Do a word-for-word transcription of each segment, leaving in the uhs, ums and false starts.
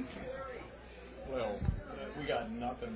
Well, uh, we got nothing.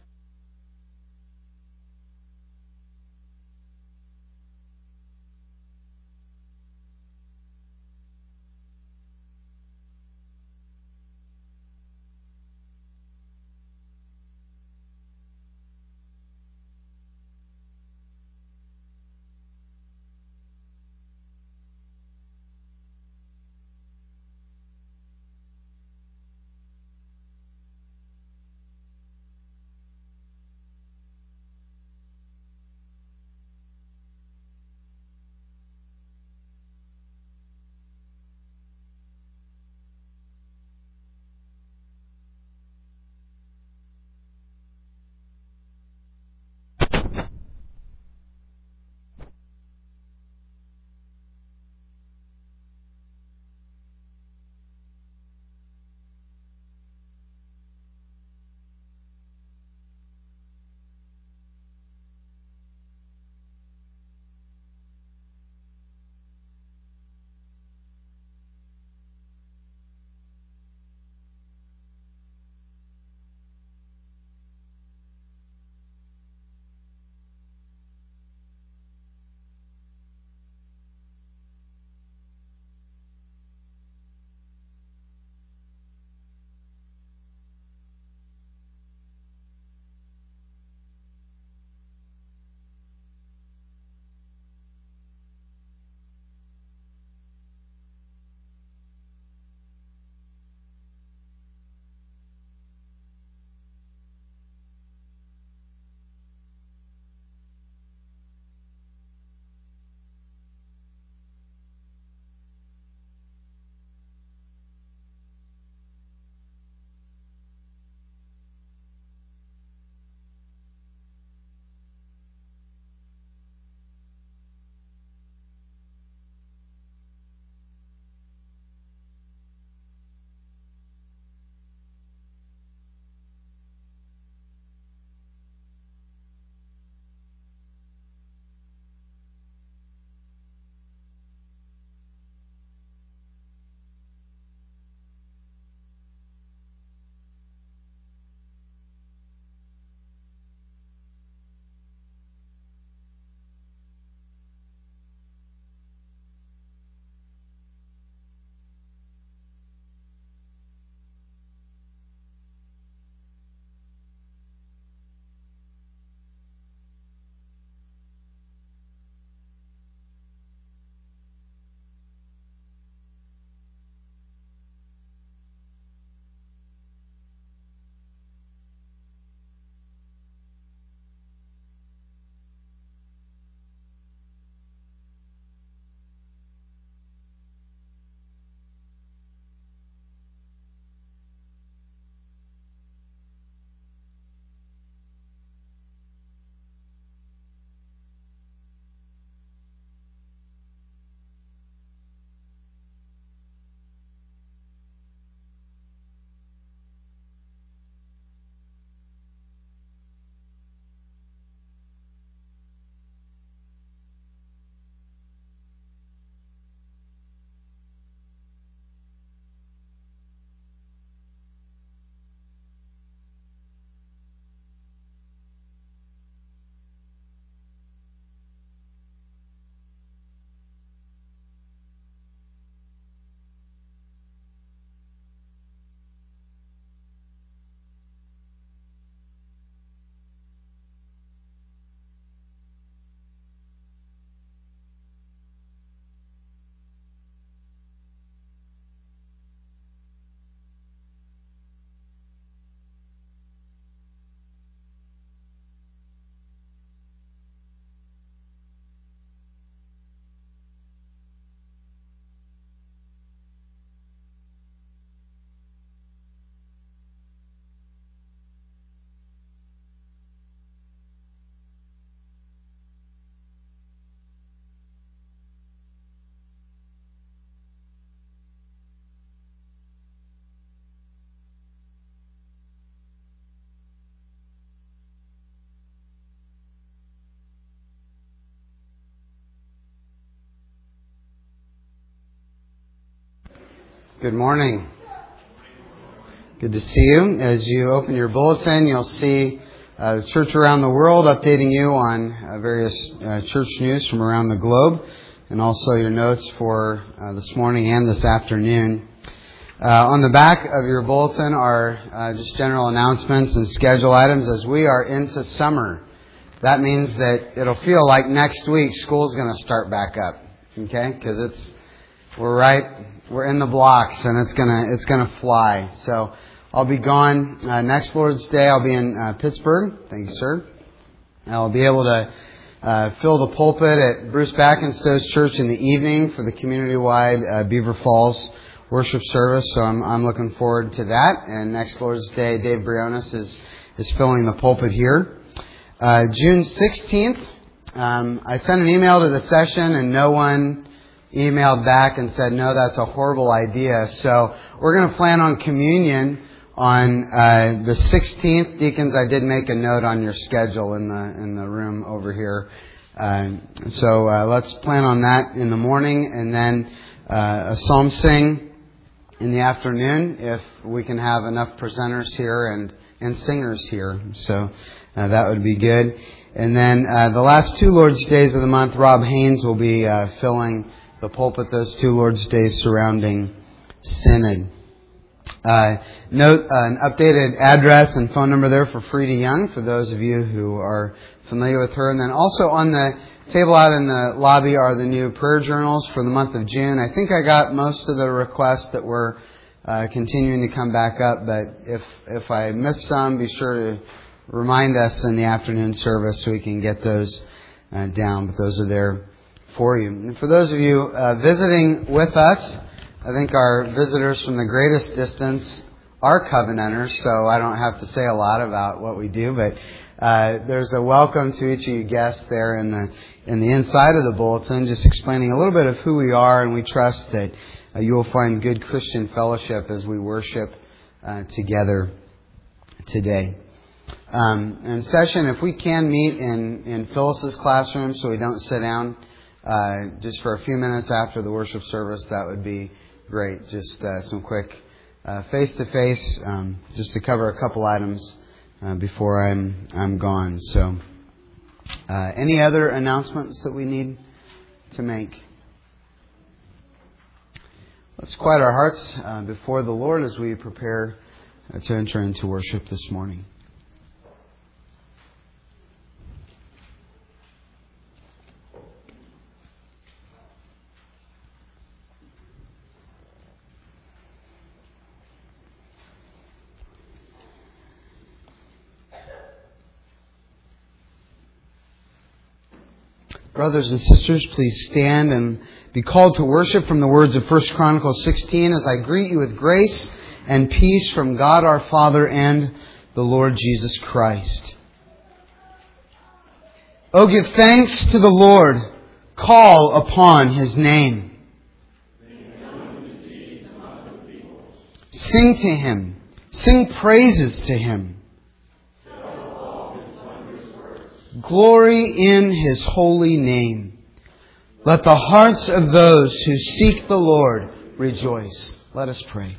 Good morning. Good to see you. As you open your bulletin, you'll see uh, the church around the world updating you on uh, various uh, church news from around the globe, and also your notes for uh, this morning and this afternoon. Uh, on the back of your bulletin are uh, just general announcements and schedule items as we are into summer. That means that it'll feel like next week school's going to start back up, okay? Because it's we're right. We're in the blocks, and it's gonna it's gonna fly. So I'll be gone uh, next Lord's Day. I'll be in uh, Pittsburgh. Thank you, sir. I'll be able to uh, fill the pulpit at Bruce Backenstow's church in the evening for the community-wide uh, Beaver Falls worship service. So I'm I'm looking forward to that. And next Lord's Day, Dave Briones is is filling the pulpit here. Uh, June sixteenth. Um, I sent an email to the session, and no one emailed back and said, no, that's a horrible idea. So we're going to plan on communion on uh, the sixteenth. Deacons, I did make a note on your schedule in the in the room over here. Uh, so uh, let's plan on that in the morning, and then uh, a psalm sing in the afternoon if we can have enough presenters here and, and singers here. So uh, that would be good. And then uh, the last two Lord's Days of the month, Rob Haynes will be uh, filling the pulpit those two Lord's Days surrounding Synod. Uh, note uh, an updated address and phone number there for Frida Young, for those of you who are familiar with her. And then also on the table out in the lobby are the new prayer journals for the month of June. I think I got most of the requests that were uh, continuing to come back up, but if if I missed some, be sure to remind us in the afternoon service so we can get those uh, down. But those are there for you. And for those of you uh, visiting with us, I think our visitors from the greatest distance are Covenanters, so I don't have to say a lot about what we do, but uh, there's a welcome to each of you guests there in the in the inside of the bulletin, just explaining a little bit of who we are, and we trust that uh, you will find good Christian fellowship as we worship uh, together today. Um, in session, if we can meet in, in Phyllis's classroom so we don't sit down Uh, just for a few minutes after the worship service, that would be great. Just uh, some quick uh, face-to-face, um, just to cover a couple items uh, before I'm I'm gone. So, uh, any other announcements that we need to make? Let's quiet our hearts uh, before the Lord as we prepare uh, to enter into worship this morning. Brothers and sisters, please stand and be called to worship from the words of First Chronicles sixteen as I greet you with grace and peace from God our Father and the Lord Jesus Christ. Oh, give thanks to the Lord. Call upon His name. Sing to Him. Sing praises to Him. Glory in His holy name. Let the hearts of those who seek the Lord rejoice. Let us pray.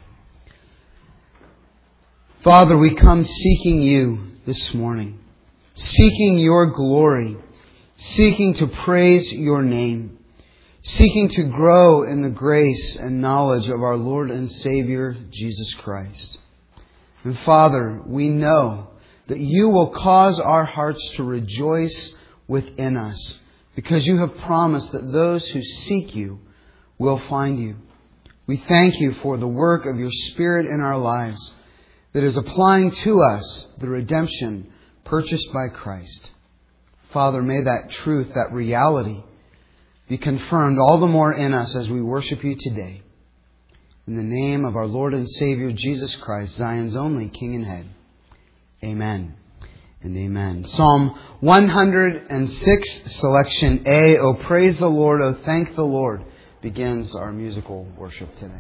Father, we come seeking You this morning, seeking Your glory, seeking to praise Your name, seeking to grow in the grace and knowledge of our Lord and Savior, Jesus Christ. And Father, we know that You will cause our hearts to rejoice within us, because You have promised that those who seek You will find You. We thank You for the work of Your Spirit in our lives that is applying to us the redemption purchased by Christ. Father, may that truth, that reality, be confirmed all the more in us as we worship You today. In the name of our Lord and Savior, Jesus Christ, Zion's only King and Head. Amen and amen. Psalm one hundred six, selection A, O praise the Lord, O thank the Lord, begins our musical worship today.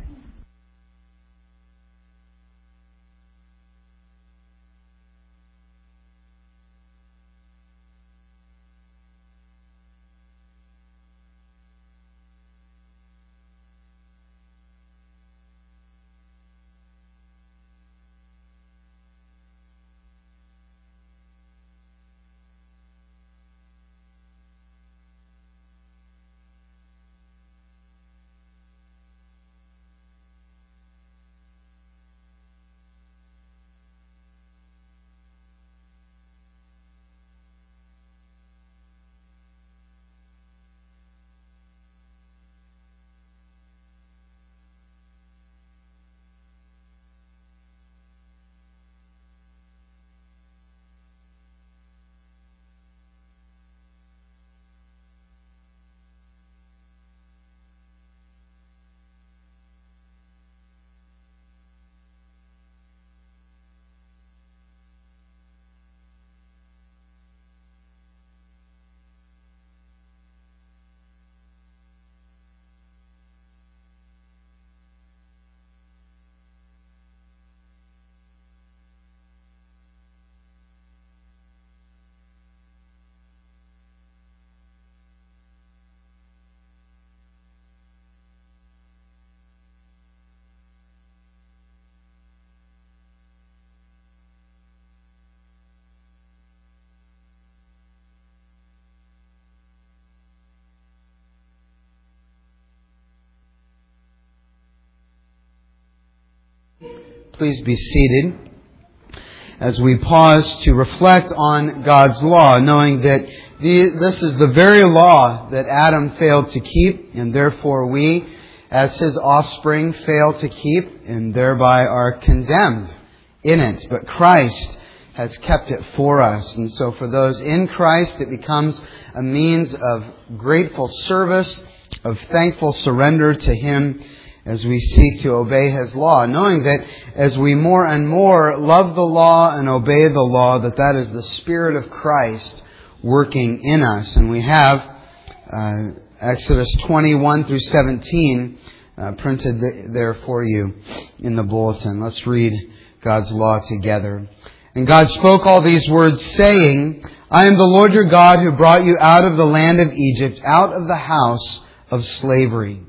Please be seated as we pause to reflect on God's law, knowing that the, this is the very law that Adam failed to keep, and therefore we, as his offspring, fail to keep, and thereby are condemned in it. But Christ has kept it for us. And so for those in Christ, it becomes a means of grateful service, of thankful surrender to Him as we seek to obey His law, knowing that as we more and more love the law and obey the law, that that is the Spirit of Christ working in us. And we have uh, Exodus twenty-one through seventeen uh, printed th- there for you in the bulletin. Let's read God's law together. And God spoke all these words, saying, I am the Lord your God who brought you out of the land of Egypt, out of the house of slavery.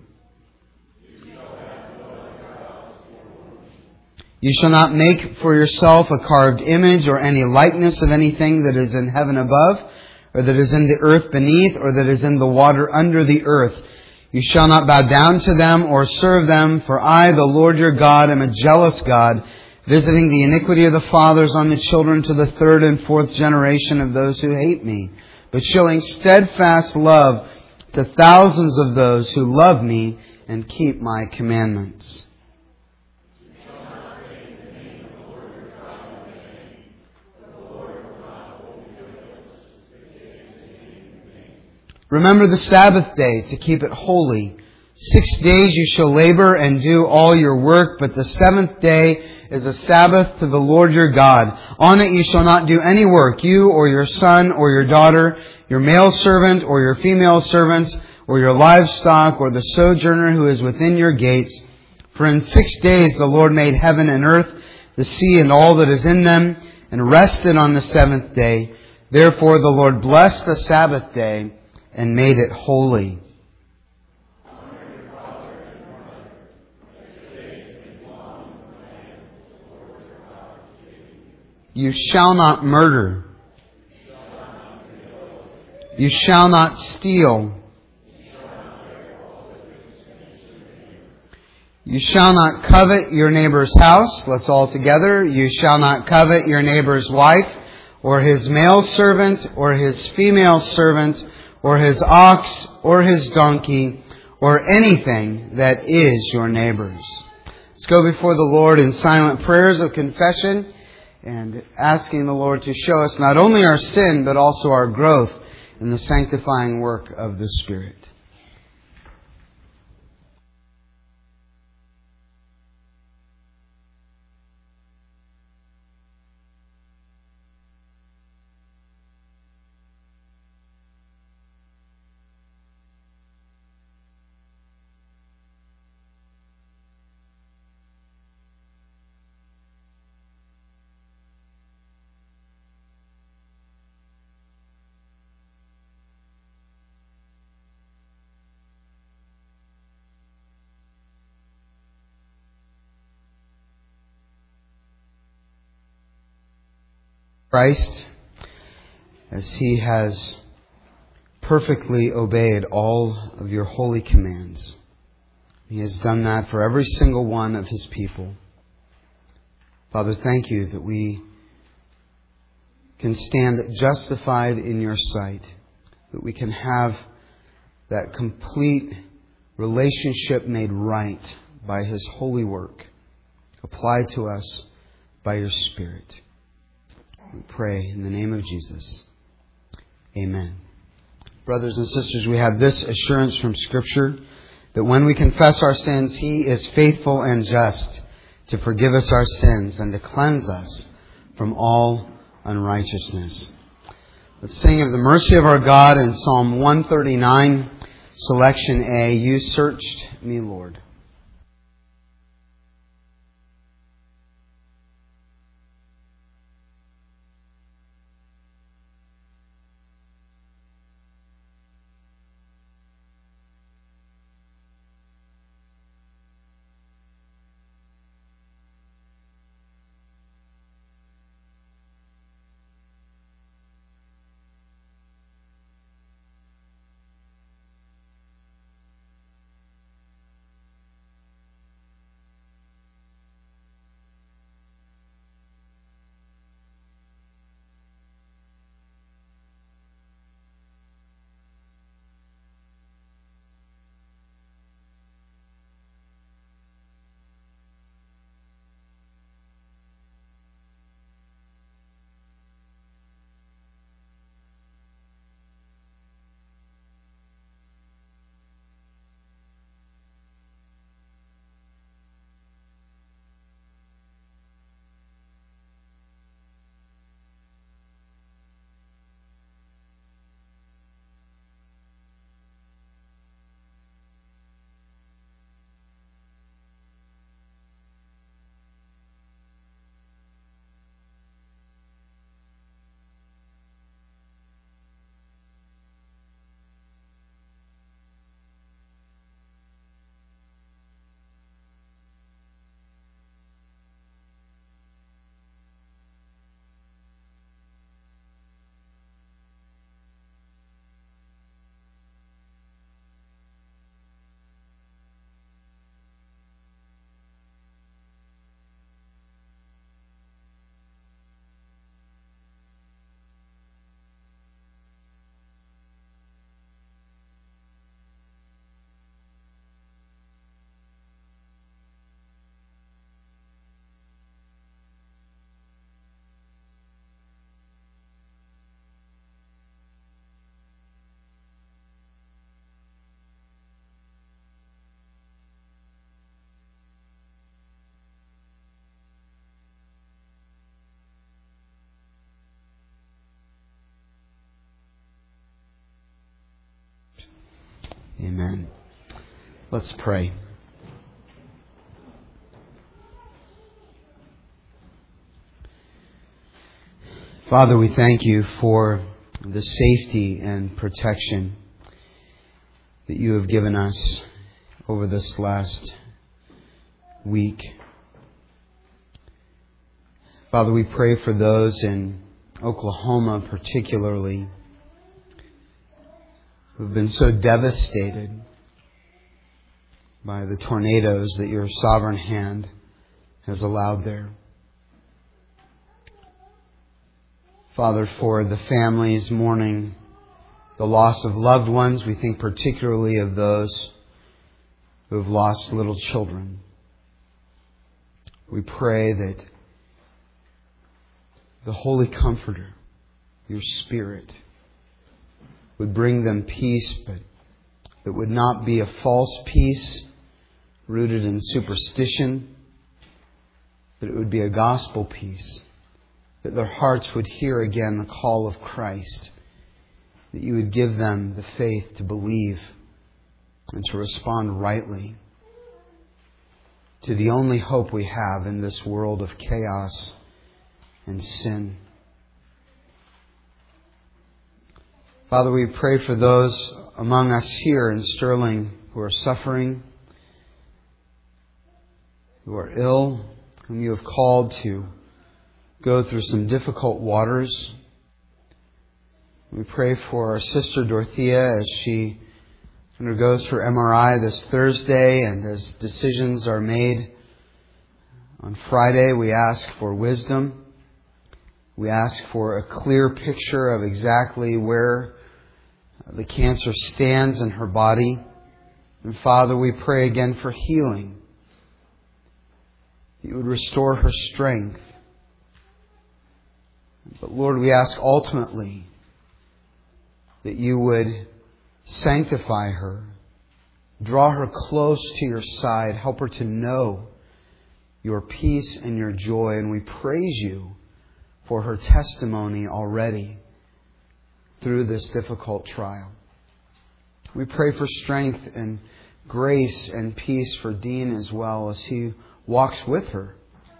You shall not make for yourself a carved image or any likeness of anything that is in heaven above, or that is in the earth beneath, or that is in the water under the earth. You shall not bow down to them or serve them, for I, the Lord your God, am a jealous God, visiting the iniquity of the fathers on the children to the third and fourth generation of those who hate me, but showing steadfast love to thousands of those who love me and keep my commandments. Remember the Sabbath day to keep it holy. Six days you shall labor and do all your work, but the seventh day is a Sabbath to the Lord your God. On it you shall not do any work, you or your son or your daughter, your male servant or your female servant, or your livestock, or the sojourner who is within your gates. For in six days the Lord made heaven and earth, the sea and all that is in them, and rested on the seventh day. Therefore the Lord blessed the Sabbath day and made it holy. You shall not murder. You shall not steal. You shall not covet your neighbor's house. Let's all together. You shall not covet your neighbor's wife, or his male servant, or his female servant, or his ox, or his donkey, or anything that is your neighbor's. Let's go before the Lord in silent prayers of confession and asking the Lord to show us not only our sin, but also our growth in the sanctifying work of the Spirit. Christ, as He has perfectly obeyed all of your holy commands. He has done that for every single one of His people. Father, thank you that we can stand justified in your sight, that we can have that complete relationship made right by His holy work, applied to us by your Spirit. We pray in the name of Jesus. Amen. Brothers and sisters, we have this assurance from Scripture that when we confess our sins, He is faithful and just to forgive us our sins and to cleanse us from all unrighteousness. Let's sing of the mercy of our God in Psalm one thirty-nine, selection A. You searched me, Lord. Amen. Let's pray. Father, we thank you for the safety and protection that you have given us over this last week. Father, we pray for those in Oklahoma particularly who have been so devastated by the tornadoes that your sovereign hand has allowed there. Father, for the families mourning the loss of loved ones, we think particularly of those who have lost little children. We pray that the Holy Comforter, your Spirit, would bring them peace, but that would not be a false peace rooted in superstition, but it would be a gospel peace. That their hearts would hear again the call of Christ. That you would give them the faith to believe and to respond rightly to the only hope we have in this world of chaos and sin. Father, we pray for those among us here in Sterling who are suffering, who are ill, whom you have called to go through some difficult waters. We pray for our sister Dorothea as she undergoes her M R I this Thursday, and as decisions are made on Friday, we ask for wisdom. We ask for a clear picture of exactly where the cancer stands in her body. And Father, we pray again for healing. You would restore her strength. But Lord, we ask ultimately that you would sanctify her, draw her close to your side, help her to know your peace and your joy. And we praise you for her testimony already through this difficult trial. We pray for strength and grace and peace for Dean as well as he walks with her.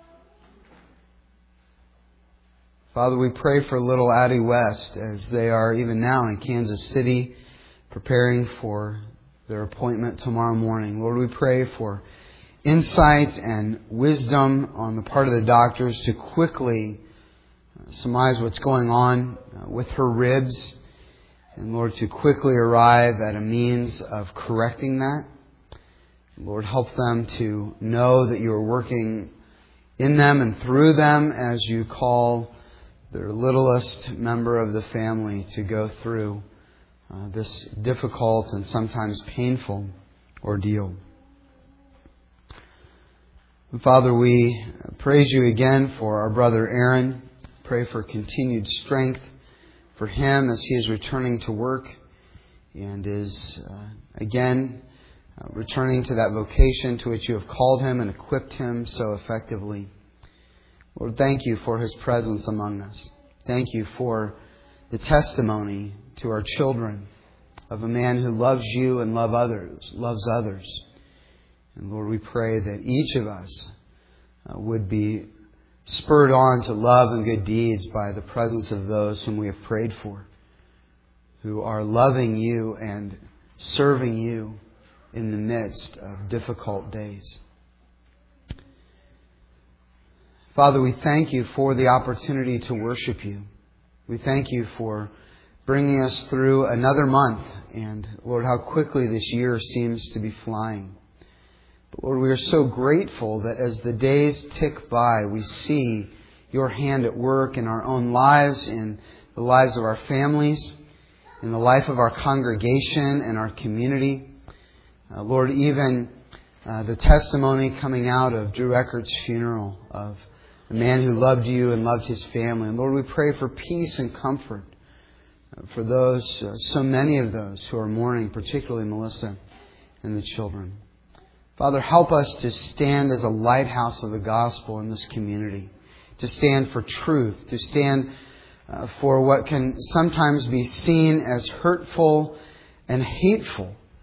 Father, we pray for little Addie West as they are even now in Kansas City preparing for their appointment tomorrow morning. Lord, we pray for insight and wisdom on the part of the doctors to quickly surmise what's going on with her ribs. And Lord, to quickly arrive at a means of correcting that. Lord, help them to know that you are working in them and through them as you call their littlest member of the family to go through uh, this difficult and sometimes painful ordeal. And Father, we praise you again for our brother Aaron. Pray for continued strength for him as he is returning to work and is uh, again uh, returning to that vocation to which you have called him and equipped him so effectively. Lord, thank you for his presence among us. Thank you for the testimony to our children of a man who loves you and love others, loves others. And Lord, we pray that each of us uh, would be spurred on to love and good deeds by the presence of those whom we have prayed for, who are loving you and serving you in the midst of difficult days. Father, we thank you for the opportunity to worship you. We thank you for bringing us through another month. And Lord, how quickly this year seems to be flying. But Lord, we are so grateful that as the days tick by, we see your hand at work in our own lives, in the lives of our families, in the life of our congregation and our community. Uh, Lord, even uh, the testimony coming out of Drew Eckert's funeral of a man who loved you and loved his family. And Lord, we pray for peace and comfort for those, uh, so many of those who are mourning, particularly Melissa and the children. Father, help us to stand as a lighthouse of the gospel in this community, to stand for truth, to stand uh, for what can sometimes be seen as hurtful and hateful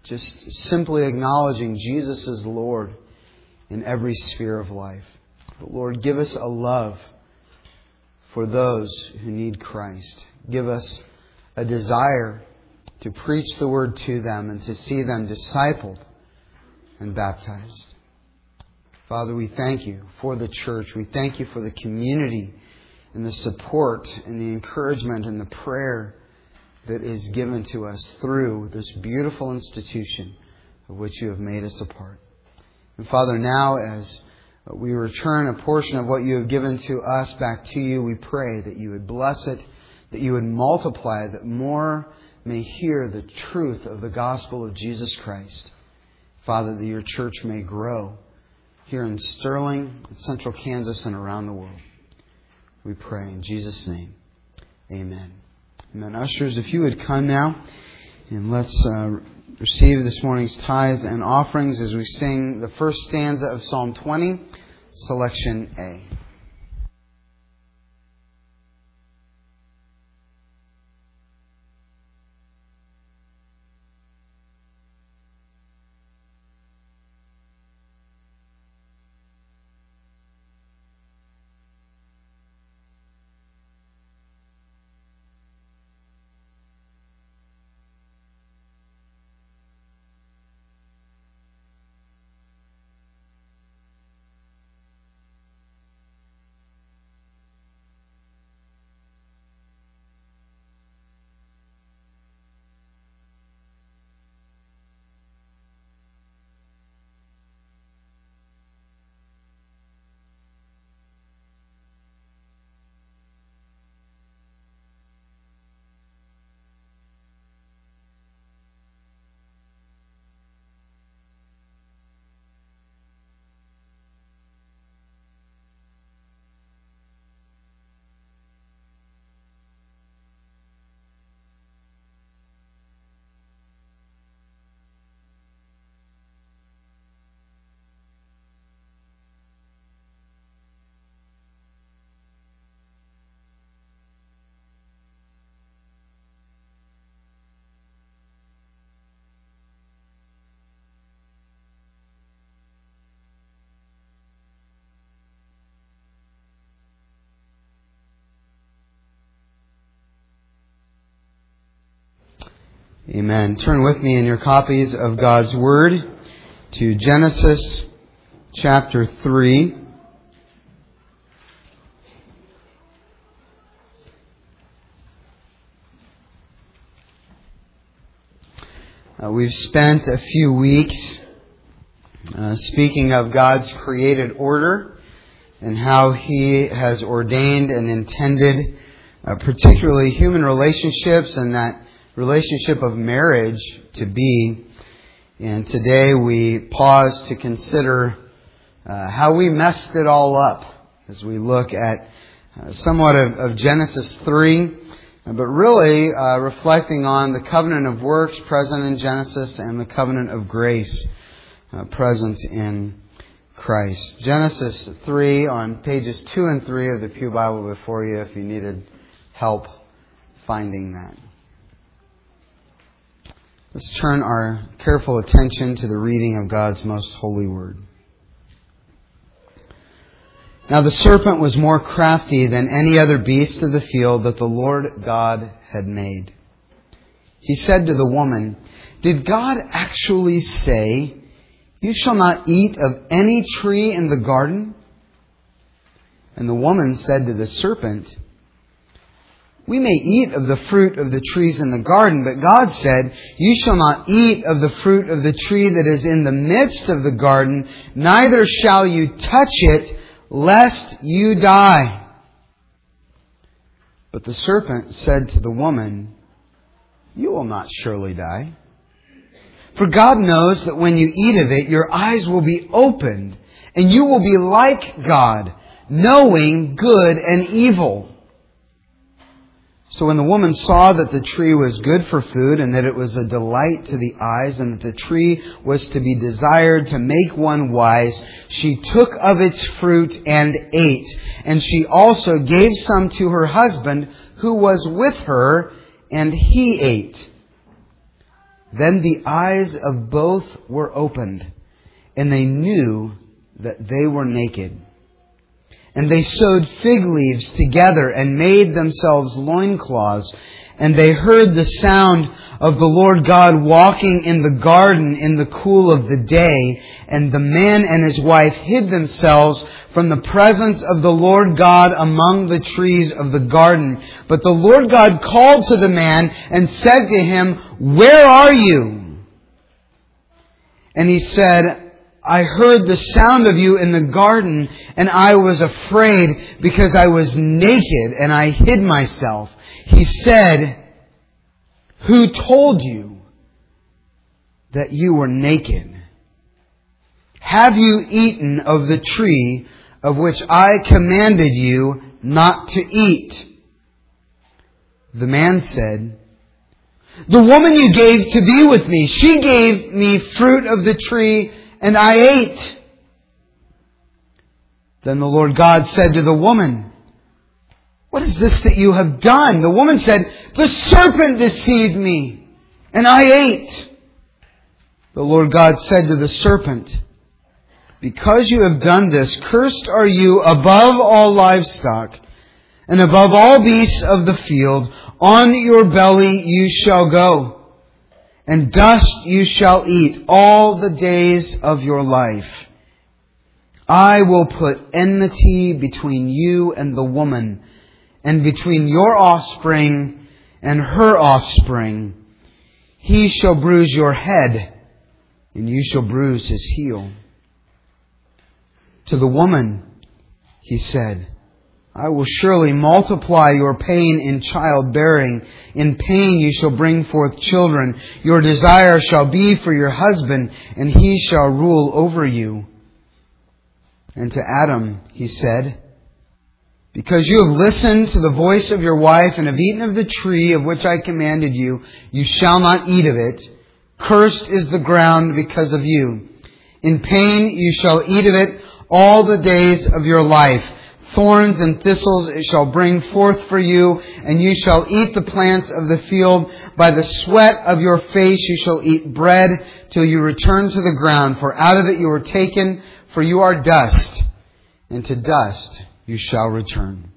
just simply acknowledging Jesus is Lord in every sphere of life. But Lord, give us a love for those who need Christ. Give us a desire to preach the Word to them and to see them discipled and baptized. Father, we thank You for the church. We thank You for the community and the support and the encouragement and the prayer that is given to us through this beautiful institution of which You have made us a part. And Father, now as we return a portion of what You have given to us back to You, we pray that You would bless it, that You would multiply it, that more may hear the truth of the gospel of Jesus Christ. Father, that Your church may grow here in Sterling, Central Kansas, and around the world. We pray in Jesus' name. Amen. Amen. Ushers, if you would come now, and let's uh, receive this morning's tithes and offerings as we sing the first stanza of Psalm twenty, selection A. Amen. Turn with me in your copies of God's Word to Genesis chapter three. Uh, we've spent a few weeks uh, speaking of God's created order and how He has ordained and intended uh, particularly human relationships and that relationship of marriage to be. And today we pause to consider uh, how we messed it all up as we look at uh, somewhat of, of Genesis three, but really uh, reflecting on the covenant of works present in Genesis and the covenant of grace uh, present in Christ. Genesis three on pages two and three of the Pew Bible before you if you needed help finding that. Let's turn our careful attention to the reading of God's most holy word. Now the serpent was more crafty than any other beast of the field that the Lord God had made. He said to the woman, "Did God actually say, 'You shall not eat of any tree in the garden'?" And the woman said to the serpent, "We may eat of the fruit of the trees in the garden, but God said, 'You shall not eat of the fruit of the tree that is in the midst of the garden, neither shall you touch it, lest you die.' But the serpent said to the woman, 'You will not surely die. For God knows that when you eat of it, your eyes will be opened, and you will be like God, knowing good and evil.' So when the woman saw that the tree was good for food, and that it was a delight to the eyes, and that the tree was to be desired to make one wise, she took of its fruit and ate. And she also gave some to her husband who was with her, and he ate. Then the eyes of both were opened, and they knew that they were naked. And they sewed fig leaves together and made themselves loincloths. And they heard the sound of the Lord God walking in the garden in the cool of the day. And the man and his wife hid themselves from the presence of the Lord God among the trees of the garden. But the Lord God called to the man and said to him, "Where are you?" And he said, "I heard the sound of you in the garden, and I was afraid because I was naked and I hid myself." He said, "Who told you that you were naked? Have you eaten of the tree of which I commanded you not to eat?" The man said, "The woman you gave to be with me, she gave me fruit of the tree, and I ate." Then the Lord God said to the woman, "What is this that you have done?" The woman said, "The serpent deceived me, and I ate." The Lord God said to the serpent, "Because you have done this, cursed are you above all livestock, and above all beasts of the field. On your belly you shall go, and dust you shall eat all the days of your life. I will put enmity between you and the woman, and between your offspring and her offspring. He shall bruise your head, and you shall bruise his heel." To the woman, he said, "I will surely multiply your pain in childbearing. In pain you shall bring forth children. Your desire shall be for your husband, and he shall rule over you." And to Adam he said, "Because you have listened to the voice of your wife and have eaten of the tree of which I commanded you, you shall not eat of it. Cursed is the ground because of you. In pain you shall eat of it all the days of your life. Thorns and thistles it shall bring forth for you, and you shall eat the plants of the field. By the sweat of your face you shall eat bread till you return to the ground. For out of it you were taken, for you are dust, and to dust you shall return."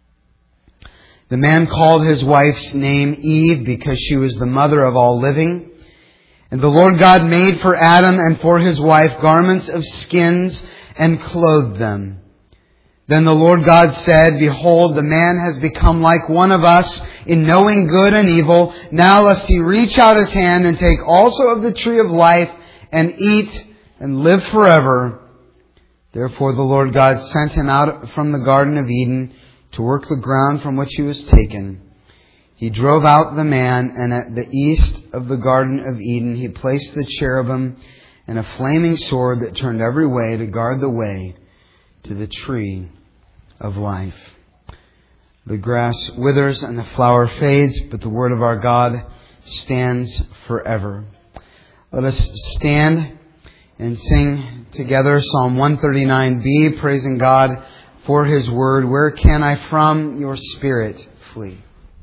The man called his wife's name Eve because she was the mother of all living. And the Lord God made for Adam and for his wife garments of skins and clothed them. Then the Lord God said, "Behold, the man has become like one of us in knowing good and evil. Now lest he reach out his hand and take also of the tree of life and eat and live forever." Therefore the Lord God sent him out from the Garden of Eden to work the ground from which he was taken. He drove out the man, and at the east of the Garden of Eden he placed the cherubim and a flaming sword that turned every way to guard the way to the tree of life. The grass withers and the flower fades, but the word of our God stands forever. Let us stand and sing together Psalm one thirty-nine b, praising God for His word. Where can I from your Spirit flee?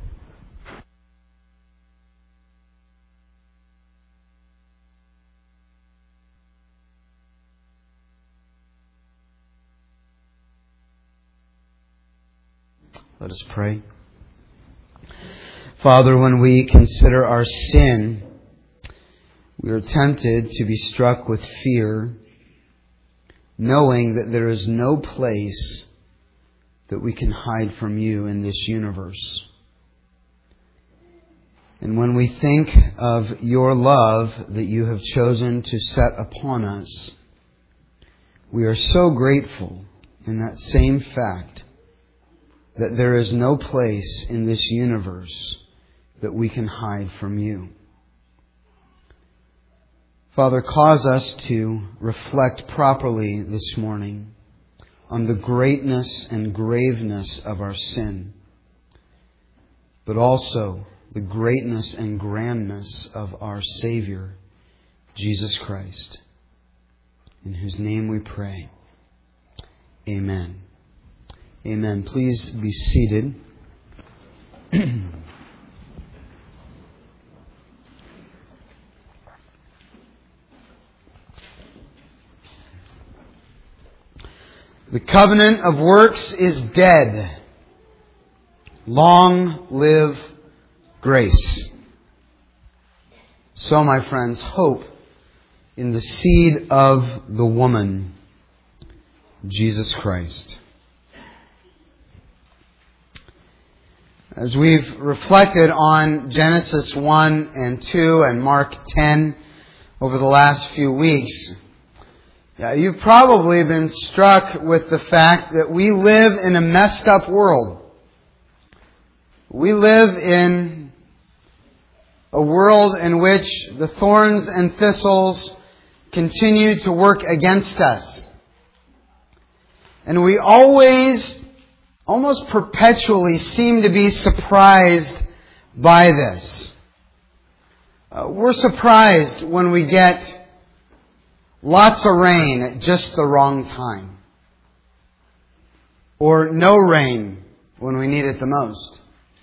Let us pray. Father, when we consider our sin, we are tempted to be struck with fear, knowing that there is no place that we can hide from you in this universe. And when we think of your love that you have chosen to set upon us, we are so grateful in that same fact that there is no place in this universe that we can hide from you. Father, cause us to reflect properly this morning on the greatness and graveness of our sin, but also the greatness and grandness of our Savior, Jesus Christ, in whose name we pray. Amen. Amen. Please be seated. The covenant of works is dead. Long live grace. So, my friends, hope in the seed of the woman, Jesus Christ. As we've reflected on Genesis one and two and Mark ten over the last few weeks, you've probably been struck with the fact that we live in a messed up world. We live in a world in which the thorns and thistles continue to work against us. And we always, almost perpetually, seem to be surprised by this. Uh, we're surprised when we get lots of rain at just the wrong time. Or no rain when we need it the most.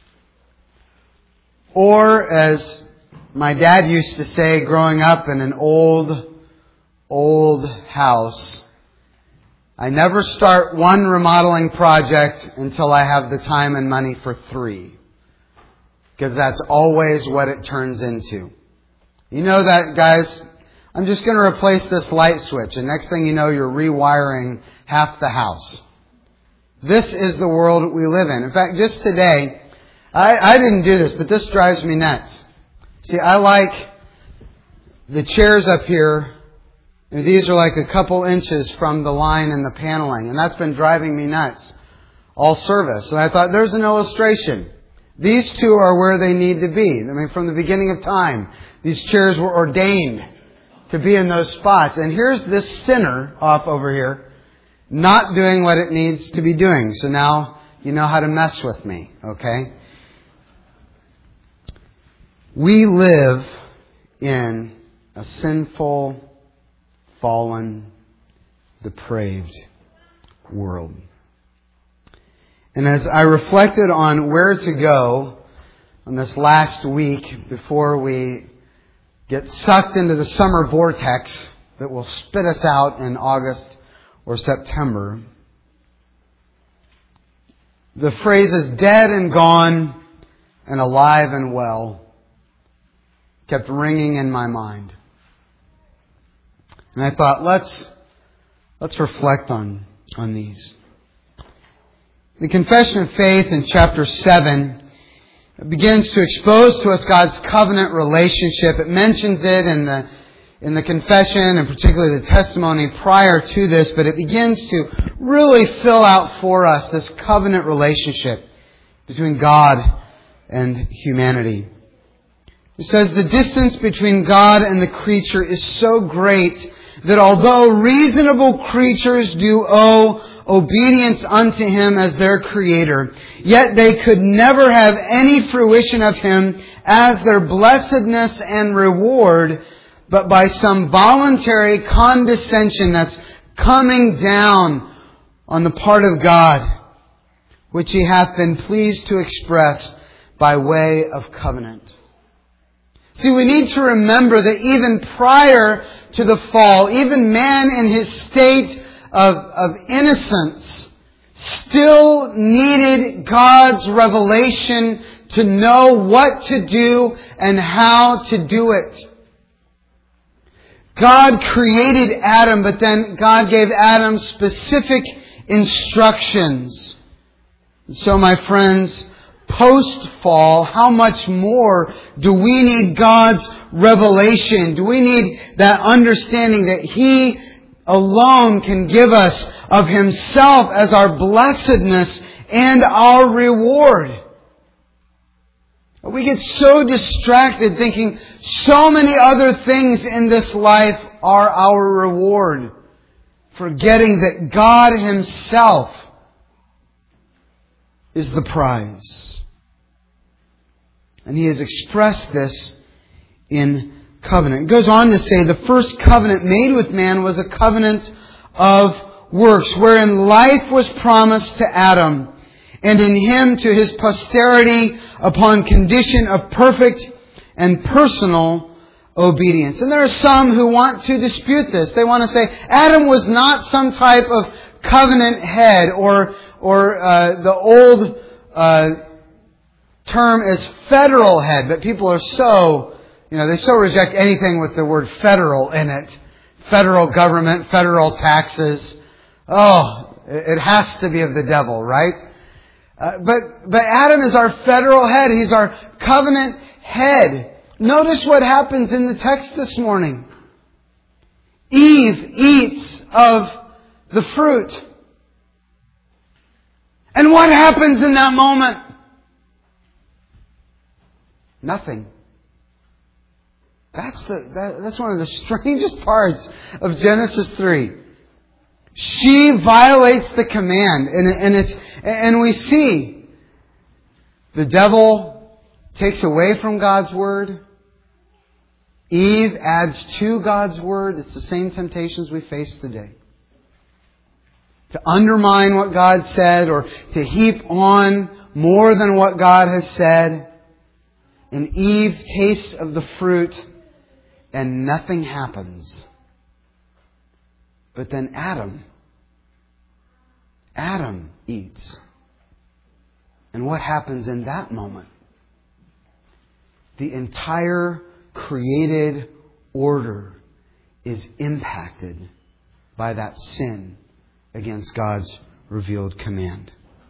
Or, as my dad used to say growing up in an old, old house, I never start one remodeling project until I have the time and money for three. Because that's always what it turns into. You know that, guys? I'm just going to replace this light switch, and next thing you know, you're rewiring half the house. This is the world we live in. In fact, just today, I, I didn't do this, but this drives me nuts. See, I like the chairs up here. And these are like a couple inches from the line and the paneling, and that's been driving me nuts all service. And I thought, there's an illustration. These two are where they need to be. I mean, from the beginning of time, these chairs were ordained to be in those spots. And here's this sinner off over here, not doing what it needs to be doing. So now you know how to mess with me, okay? We live in a sinful, fallen, depraved world. And as I reflected on where to go on this last week before we get sucked into the summer vortex that will spit us out in August or September, the phrases dead and gone and alive and well kept ringing in my mind. And I thought, let's let's reflect on, on these. The Confession of Faith in chapter seven begins to expose to us God's covenant relationship. It mentions it in the in the confession, and particularly the testimony prior to this, but it begins to really fill out for us this covenant relationship between God and humanity. It says, the distance between God and the creature is so great that although reasonable creatures do owe obedience unto Him as their Creator, yet they could never have any fruition of Him as their blessedness and reward, but by some voluntary condescension that's coming down on the part of God, which He hath been pleased to express by way of covenant. See, we need to remember that even prior to the fall, even man in his state of, of innocence still needed God's revelation to know what to do and how to do it. God created Adam, but then God gave Adam specific instructions. So, my friends, post-fall, how much more do we need God's revelation? Do we need that understanding that He alone can give us of Himself as our blessedness and our reward? We get so distracted thinking so many other things in this life are our reward, forgetting that God Himself is the prize. And He has expressed this in covenant. It goes on to say the first covenant made with man was a covenant of works, wherein life was promised to Adam, and in him to his posterity upon condition of perfect and personal obedience. And there are some who want to dispute this. They want to say Adam was not some type of covenant head, or or uh, the old uh, term is federal head, but people are so, you know, they so reject anything with the word federal in it. Federal government, federal taxes. Oh, it has to be of the devil, right? Uh, but but Adam is our federal head. He's our covenant head. Notice what happens in the text this morning. Eve eats of the fruit. And what happens in that moment? Nothing. That's the that, that's one of the strangest parts of Genesis three. She violates the command, and and it's and we see the devil takes away from God's word. Eve adds to God's word. It's the same temptations we face today. To undermine what God said, or to heap on more than what God has said. And Eve tastes of the fruit, and nothing happens. But then Adam, Adam eats. And what happens in that moment? The entire created order is impacted by that sin against God's revealed command.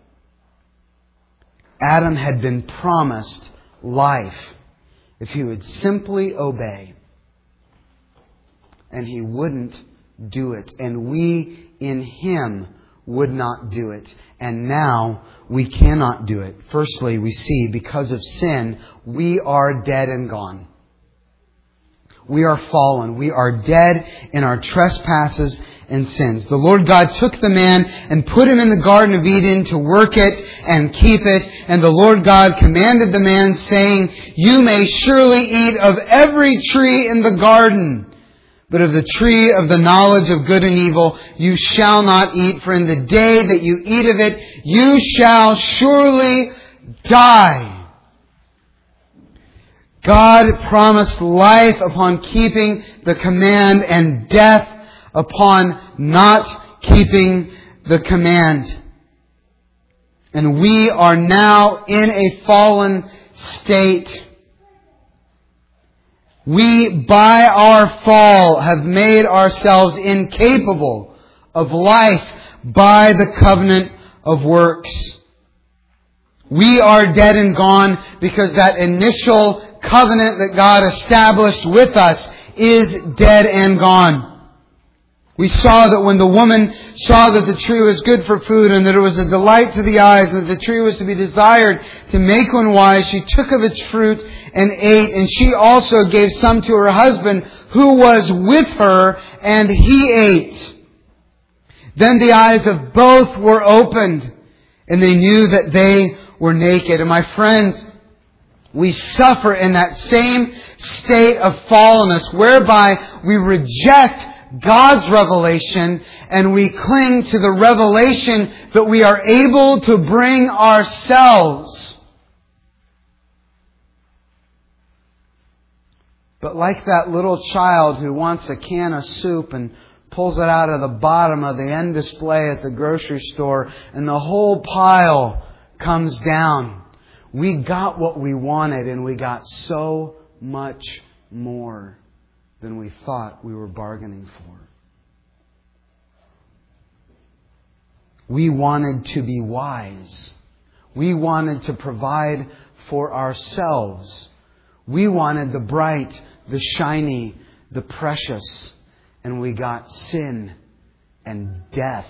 Adam had been promised life if he would simply obey. And he wouldn't do it. And we in him would not do it. And now we cannot do it. Firstly, we see because of sin, we are dead and gone. We are fallen. We are dead in our trespasses and sins. The Lord God took the man and put him in the Garden of Eden to work it and keep it. And the Lord God commanded the man, saying, "You may surely eat of every tree in the garden, but of the tree of the knowledge of good and evil you shall not eat, for in the day that you eat of it, you shall surely die." God promised life upon keeping the command, and death upon not keeping the command. And we are now in a fallen state. We, by our fall, have made ourselves incapable of life by the covenant of works. We are dead and gone because that initial covenant that God established with us is dead and gone. We saw that when the woman saw that the tree was good for food, and that it was a delight to the eyes, and that the tree was to be desired to make one wise, she took of its fruit and ate, and she also gave some to her husband who was with her, and he ate. Then the eyes of both were opened, and they knew that they were naked. And my friends, we suffer in that same state of fallenness, whereby we reject God's revelation and we cling to the revelation that we are able to bring ourselves. But like that little child who wants a can of soup and pulls it out of the bottom of the end display at the grocery store, and the whole pile comes down. We got what we wanted, and we got so much more than we thought we were bargaining for. We wanted to be wise. We wanted to provide for ourselves. We wanted the bright, the shiny, the precious, and we got sin and death.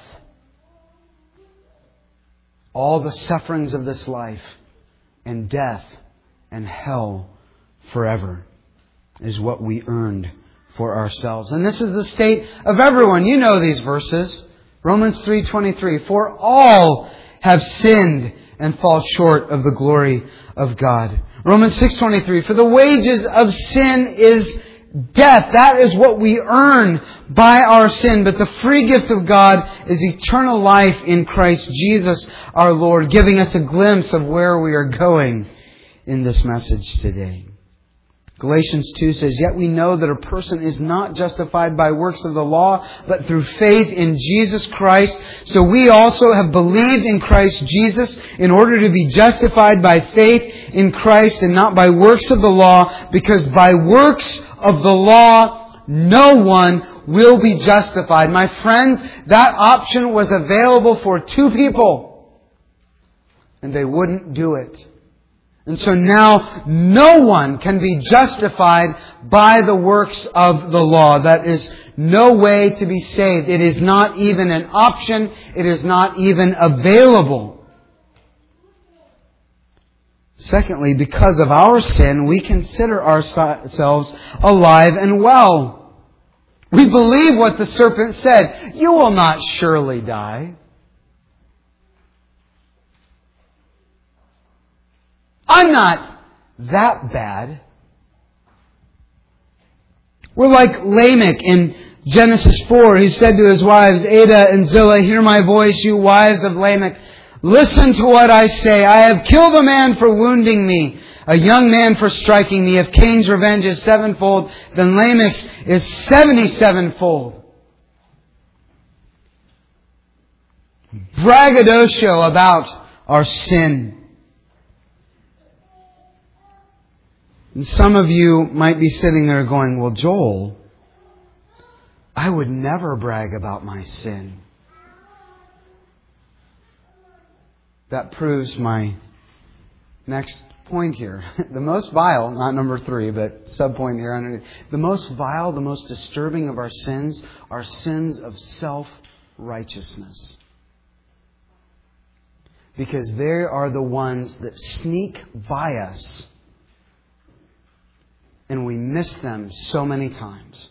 All the sufferings of this life, and death and hell forever is what we earned for ourselves. And this is the state of everyone. You know these verses. Romans three twenty-three. For all have sinned and fall short of the glory of God. Romans six twenty-three. For the wages of sin is death. That is what we earn by our sin. But the free gift of God is eternal life in Christ Jesus our Lord, giving us a glimpse of where we are going in this message today. Galatians two says, "Yet we know that a person is not justified by works of the law, but through faith in Jesus Christ. So we also have believed in Christ Jesus in order to be justified by faith in Christ and not by works of the law, because by works of the law no one will be justified." My friends, that option was available for two people, and they wouldn't do it. And so now no one can be justified by the works of the law. That is no way to be saved. It is not even an option. It is not even available. Secondly, because of our sin, we consider ourselves alive and well. We believe what the serpent said. "You will not surely die." I'm not that bad. We're like Lamech in Genesis four. He said to his wives, Adah and Zillah, "Hear my voice, you wives of Lamech. Listen to what I say. I have killed a man for wounding me, a young man for striking me. If Cain's revenge is sevenfold, then Lamech's is seventy-sevenfold." Braggadocio about our sin. And some of you might be sitting there going, "Well, Joel, I would never brag about my sin." That proves my next point here. The most vile, not number three, but sub-point here underneath. The most vile, the most disturbing of our sins are sins of self-righteousness. Because they are the ones that sneak by us, and we miss them so many times.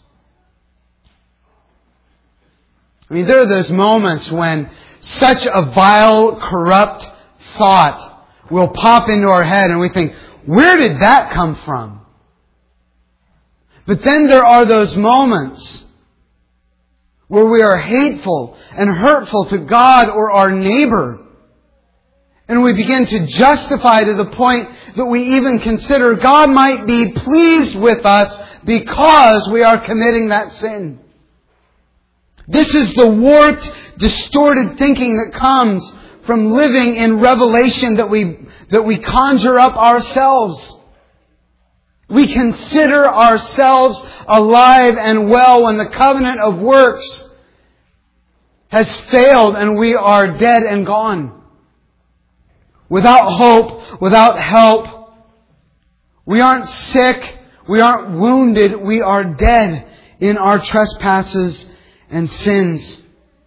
I mean, there are those moments when such a vile, corrupt thought will pop into our head and we think, where did that come from? But then there are those moments where we are hateful and hurtful to God or our neighbor. And we begin to justify to the point that we even consider God might be pleased with us because we are committing that sin. This is the warped, distorted thinking that comes from living in revelation that we, that we conjure up ourselves. We consider ourselves alive and well when the covenant of works has failed and we are dead and gone. Without hope, without help. We aren't sick. We aren't wounded. We are dead in our trespasses and sins.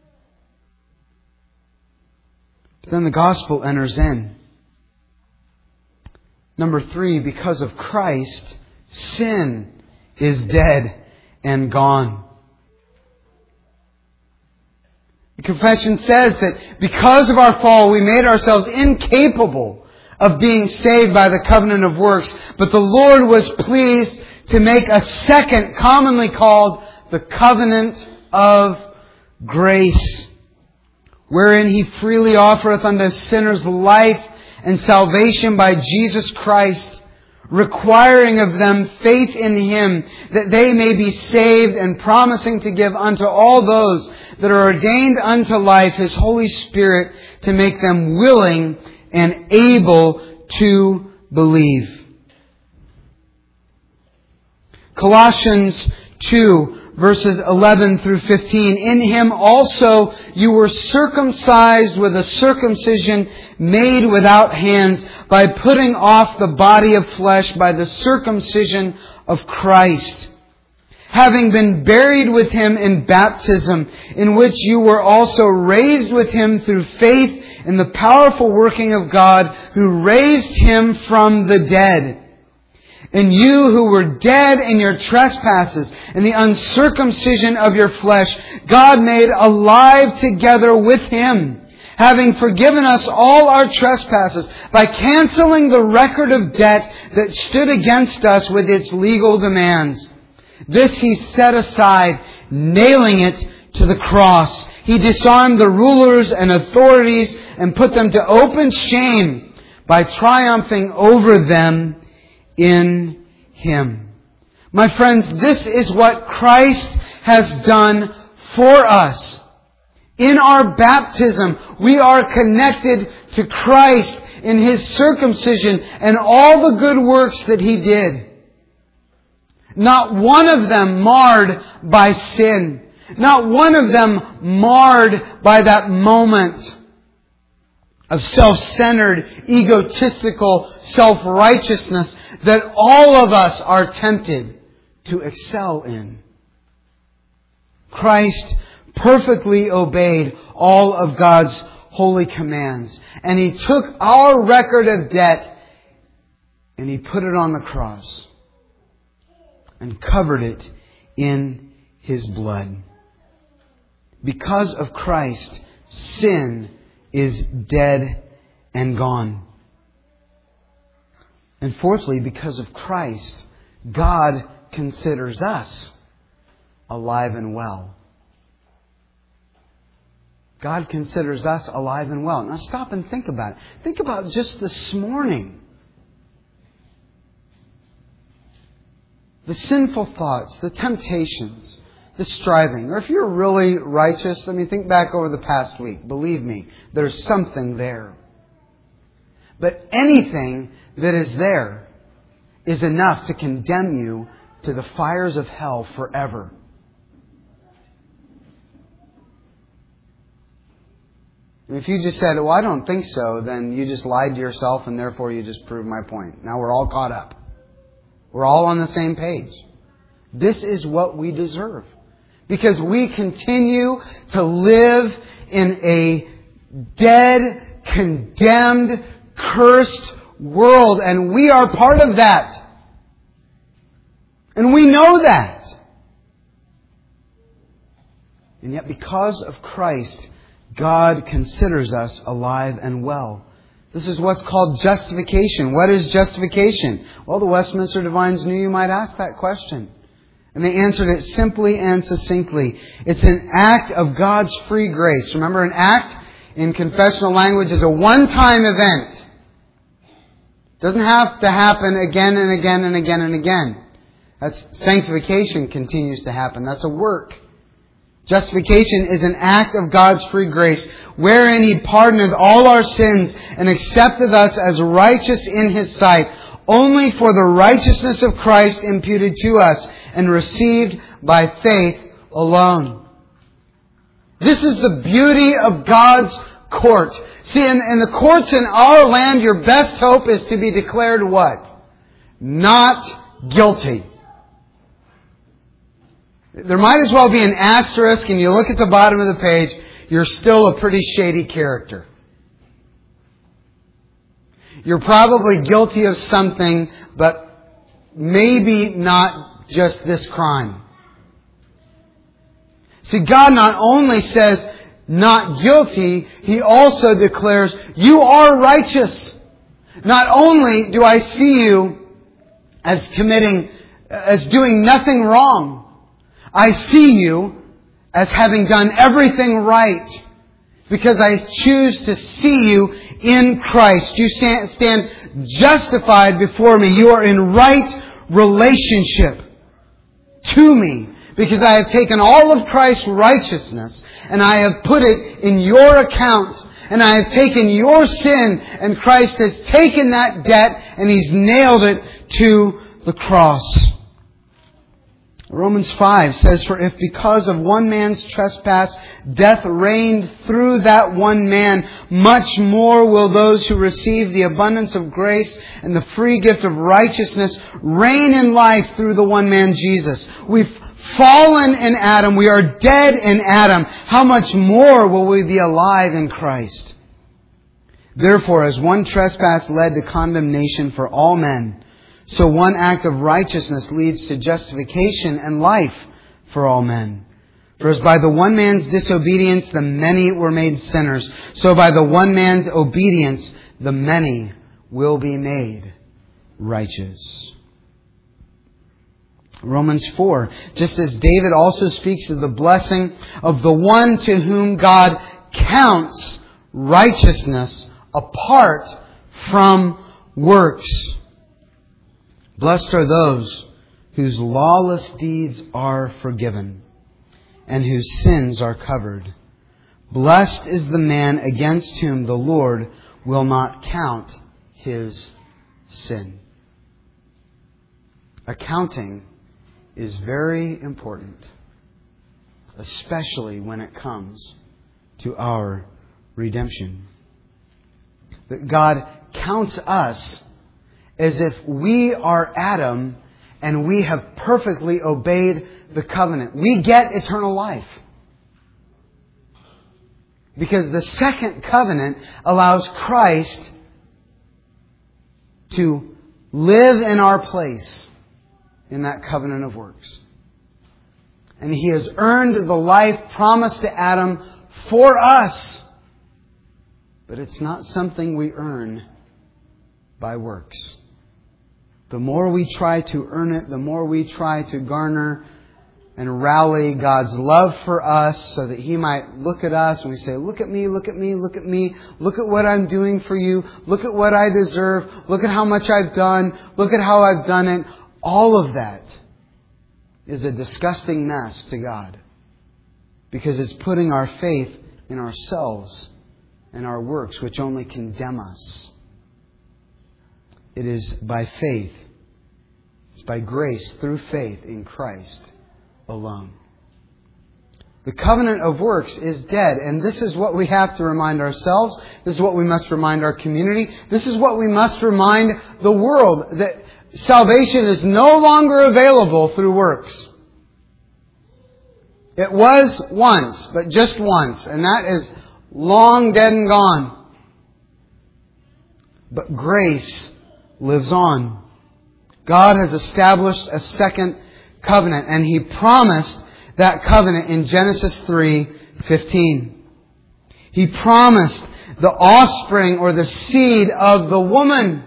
But then the gospel enters in. Number three, because of Christ, sin is dead and gone. The confession says that because of our fall, we made ourselves incapable of being saved by the covenant of works. But the Lord was pleased to make a second, commonly called the covenant of grace, wherein He freely offereth unto sinners life and salvation by Jesus Christ, requiring of them faith in Him, that they may be saved, and promising to give unto all those that are ordained unto life His Holy Spirit, to make them willing and able to believe. Colossians two, verses eleven through fifteen. In Him also you were circumcised with a circumcision made without hands, by putting off the body of flesh by the circumcision of Christ, having been buried with Him in baptism, in which you were also raised with Him through faith in the powerful working of God, who raised Him from the dead. And you who were dead in your trespasses and the uncircumcision of your flesh, God made alive together with Him, having forgiven us all our trespasses by canceling the record of debt that stood against us with its legal demands. This He set aside, nailing it to the cross. He disarmed the rulers and authorities and put them to open shame by triumphing over them in Him. My friends, this is what Christ has done for us. In our baptism, we are connected to Christ in His circumcision and all the good works that He did. Not one of them marred by sin. Not one of them marred by that moment of self-centered, egotistical self-righteousness that all of us are tempted to excel in. Christ perfectly obeyed all of God's holy commands. And He took our record of debt and He put it on the cross and covered it in His blood. Because of Christ, sin is dead and gone. And fourthly, because of Christ, God considers us alive and well. God considers us alive and well. Now stop and think about it. Think about just this morning. The sinful thoughts, the temptations, the striving. Or if you're really righteous, I mean, think back over the past week. Believe me, there's something there. But anything that is there is enough to condemn you to the fires of hell forever. And if you just said, well, I don't think so, then you just lied to yourself and therefore you just proved my point. Now we're all caught up. We're all on the same page. This is what we deserve. Because we continue to live in a dead, condemned, cursed world. And we are part of that. And we know that. And yet because of Christ, God considers us alive and well. This is what's called justification. What is justification? Well, the Westminster Divines knew you might ask that question. And they answered it simply and succinctly. It's an act of God's free grace. Remember, an act in confessional language is a one-time event. It doesn't have to happen again and again and again and again. That's sanctification continues to happen. That's a work. Justification is an act of God's free grace, wherein He pardoneth all our sins and accepteth us as righteous in His sight, only for the righteousness of Christ imputed to us and received by faith alone. This is the beauty of God's court. See, in, in the courts in our land, your best hope is to be declared what? Not guilty. There might as well be an asterisk, and you look at the bottom of the page, you're still a pretty shady character. You're probably guilty of something, but maybe not just this crime. See, God not only says not guilty, He also declares you are righteous. Not only do I see you as committing, as doing nothing wrong, I see you as having done everything right because I choose to see you in Christ. You stand justified before me. You are in right relationship to me because I have taken all of Christ's righteousness and I have put it in your account. And I have taken your sin and Christ has taken that debt and He's nailed it to the cross. Romans five says, for if because of one man's trespass death reigned through that one man, much more will those who receive the abundance of grace and the free gift of righteousness reign in life through the one man Jesus. We've fallen in Adam. We are dead in Adam. How much more will we be alive in Christ? Therefore, as one trespass led to condemnation for all men, so one act of righteousness leads to justification and life for all men. For as by the one man's disobedience the many were made sinners, so by the one man's obedience the many will be made righteous. Romans four, just as David also speaks of the blessing of the one to whom God counts righteousness apart from works. Blessed are those whose lawless deeds are forgiven, and whose sins are covered. Blessed is the man against whom the Lord will not count his sin. Accounting is very important, especially when it comes to our redemption. That God counts us as if we are Adam and we have perfectly obeyed the covenant. We get eternal life. Because the second covenant allows Christ to live in our place in that covenant of works. And He has earned the life promised to Adam for us. But it's not something we earn by works. The more we try to earn it, the more we try to garner and rally God's love for us so that He might look at us and we say, look at me, look at me, look at me, look at what I'm doing for you, look at what I deserve, look at how much I've done, look at how I've done it. All of that is a disgusting mess to God because it's putting our faith in ourselves and our works, which only condemn us. It is by faith. It's by grace through faith in Christ alone. The covenant of works is dead, and this is what we have to remind ourselves. This is what we must remind our community. This is what we must remind the world, that salvation is no longer available through works. It was once, but just once, and that is long dead and gone. But grace lives on. God has established a second covenant, and He promised that covenant in Genesis three fifteen. He promised the offspring or the seed of the woman.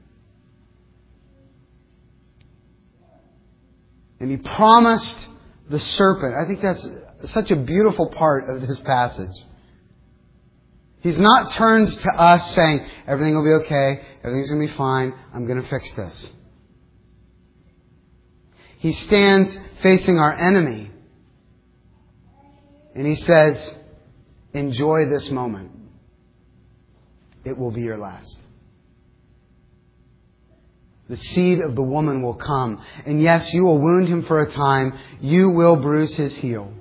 And He promised the serpent. I think that's such a beautiful part of this passage. He's not turned to us saying, everything will be okay, everything's going to be fine, I'm going to fix this. He stands facing our enemy. And He says, enjoy this moment. It will be your last. The seed of the woman will come. And yes, you will wound him for a time. You will bruise his heel.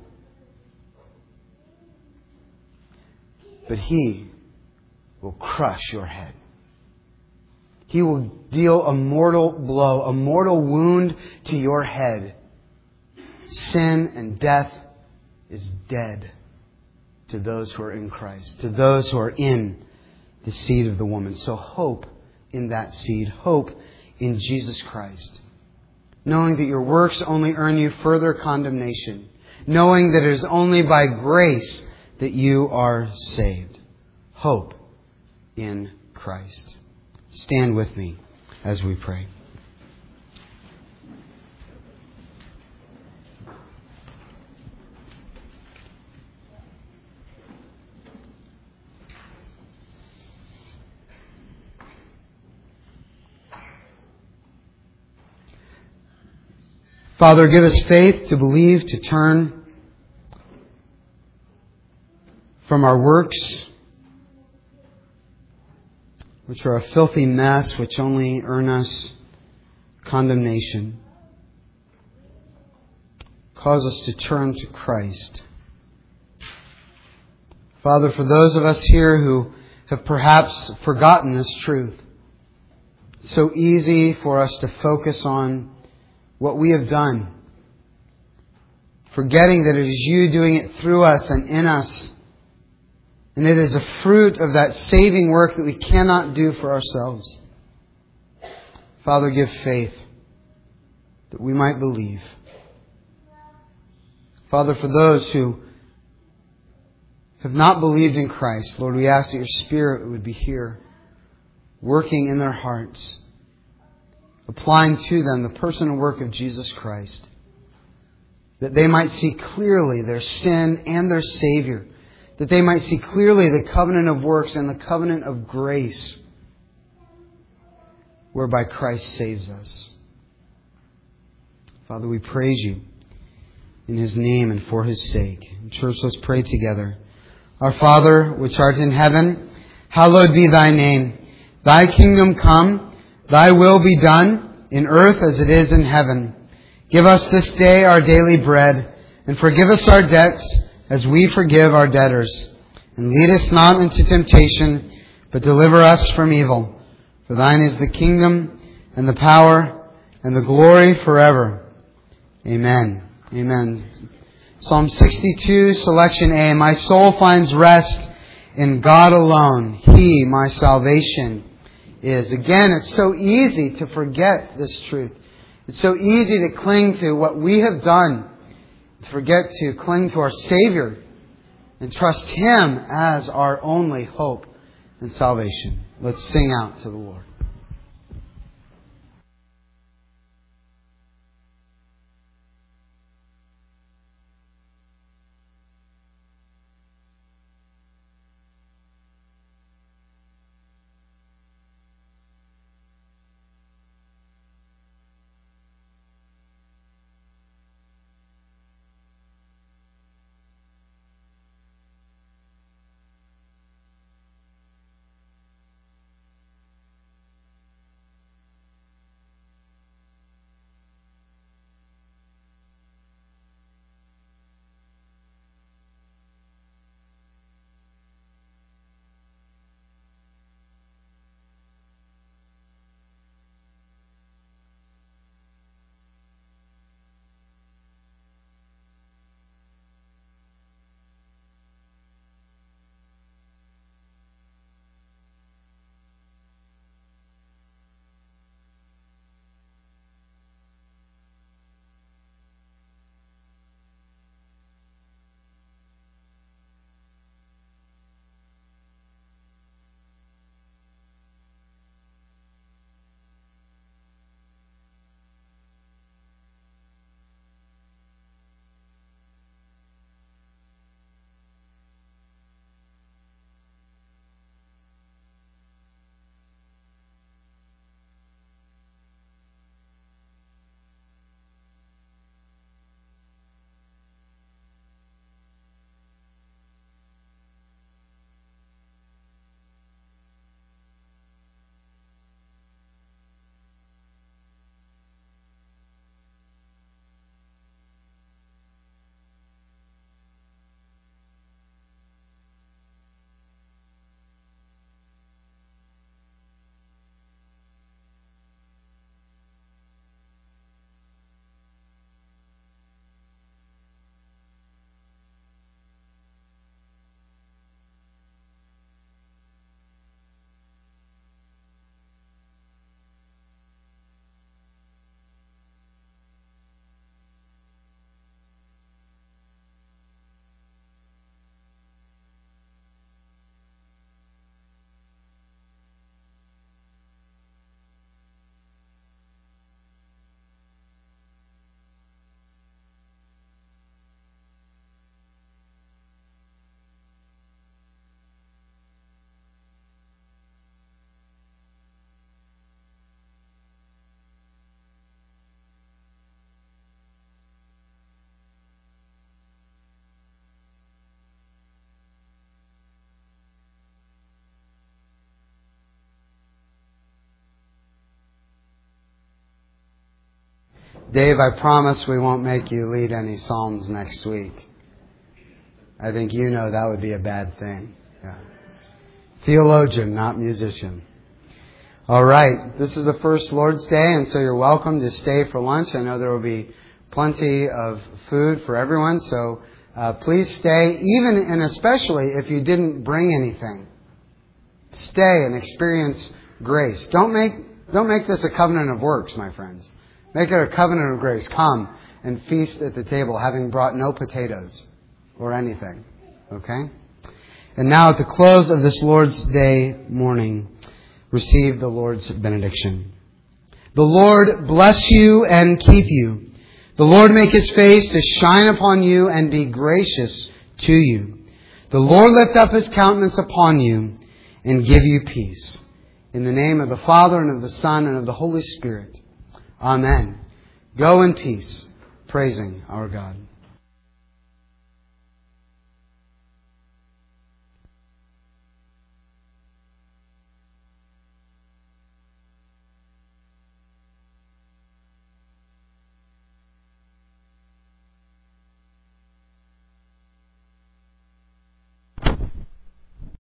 But He will crush your head. He will deal a mortal blow, a mortal wound to your head. Sin and death is dead to those who are in Christ, to those who are in the seed of the woman. So hope in that seed. Hope in Jesus Christ. Knowing that your works only earn you further condemnation. Knowing that it is only by grace that you are saved. Hope in Christ. Stand with me as we pray. Father, give us faith to believe, to turn from our works, which are a filthy mess, which only earn us condemnation. Cause us to turn to Christ. Father, for those of us here who have perhaps forgotten this truth, it's so easy for us to focus on what we have done, forgetting that it is You doing it through us and in us. And it is a fruit of that saving work that we cannot do for ourselves. Father, give faith that we might believe. Father, for those who have not believed in Christ, Lord, we ask that Your Spirit would be here, working in their hearts, applying to them the person and work of Jesus Christ, that they might see clearly their sin and their Savior, that they might see clearly the covenant of works and the covenant of grace whereby Christ saves us. Father, we praise you in His name and for His sake. Church, let's pray together. Our Father, which art in heaven, hallowed be Thy name. Thy kingdom come, Thy will be done, in earth as it is in heaven. Give us this day our daily bread, and forgive us our debts as we forgive our debtors. And lead us not into temptation, but deliver us from evil. For Thine is the kingdom, and the power, and the glory forever. Amen. Amen. Psalm sixty-two, selection A. My soul finds rest in God alone. He, my salvation, is. Again, it's so easy to forget this truth. It's so easy to cling to what we have done, to forget to cling to our Savior and trust Him as our only hope and salvation. Let's sing out to the Lord. Dave, I promise we won't make you lead any psalms next week. I think you know that would be a bad thing. Yeah. Theologian, not musician. All right. This is the first Lord's Day, and so you're welcome to stay for lunch. I know there will be plenty of food for everyone, so uh, please stay, even and especially if you didn't bring anything. Stay and experience grace. Don't make, don't make this a covenant of works, my friends. Make it a covenant of grace. Come and feast at the table, having brought no potatoes or anything. Okay? And now at the close of this Lord's Day morning, receive the Lord's benediction. The Lord bless you and keep you. The Lord make His face to shine upon you and be gracious to you. The Lord lift up His countenance upon you and give you peace. In the name of the Father and of the Son and of the Holy Spirit. Amen. Go in peace, praising our God.